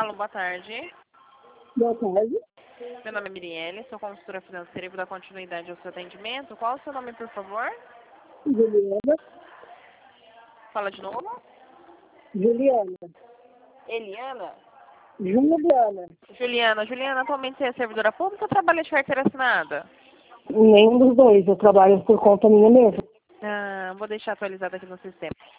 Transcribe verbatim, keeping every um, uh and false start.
Alô, boa tarde. Boa tarde. Meu nome é Mirielle, sou consultora financeira e vou dar continuidade ao seu atendimento. Qual o seu nome, por favor? Juliana. Fala de novo. Juliana. Eliana? Juliana. Juliana. Juliana, atualmente você é servidora pública ou trabalha de carteira assinada? Nenhum dos dois. Eu trabalho por conta minha mesmo. Ah, vou deixar atualizado aqui no sistema.